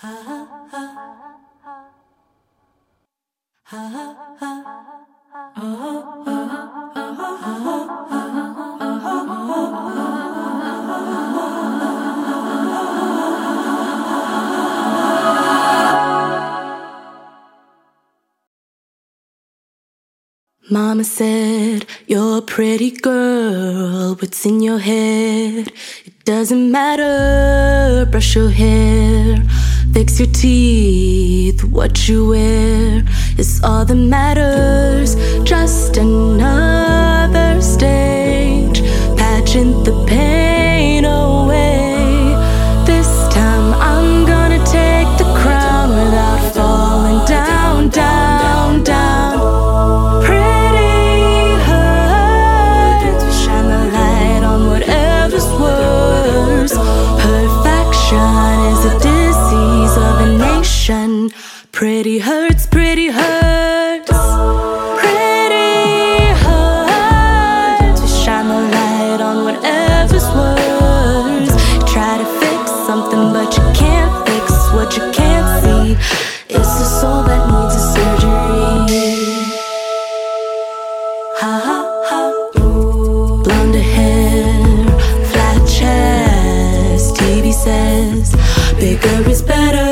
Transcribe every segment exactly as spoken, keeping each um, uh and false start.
Mama said, you're a pretty girl, what's in your head? It doesn't matter, brush your hair, fix your teeth, what you wear is all that matters. Just another stage, pageant the pain away. This time I'm gonna take the crown without falling down, down, down. Pretty hurts, pretty hurts, pretty hurts. We shine the light on whatever's worse. You try to fix something but you can't fix what you can't see. It's the soul that needs a surgery. Ha ha ha. Blonde hair, flat chest, T V says bigger is better.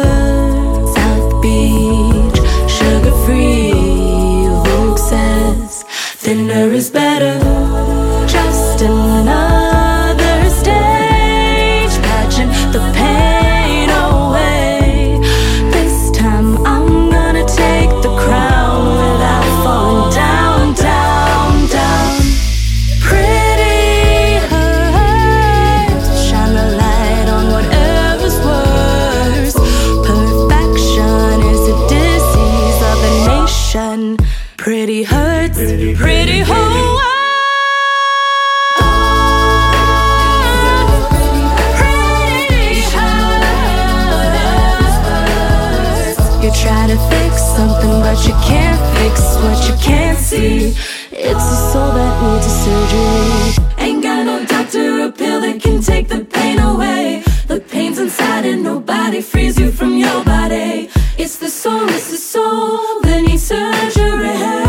Thinner is better. Just another stage, pageant the pain away. This time I'm gonna take the crown without falling down, down, down. Pretty hurts, shine the light on whatever's worse. Perfection is a disease of a nation. Pretty hurts, pretty, pretty whole world. Pretty hurts. You try to fix something but you can't fix what you can't see. It's a soul that needs a surgery. Ain't got no doctor or pill that can take the pain away. The pain's inside and nobody frees you from your body. It's the soul, it's the soul that needs surgery.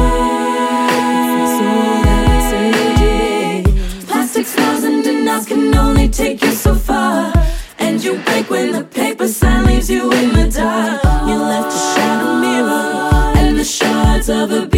Can only take you so far, and you break when the paper sign leaves you in the dark. You're left to shadow mirror and the shards of a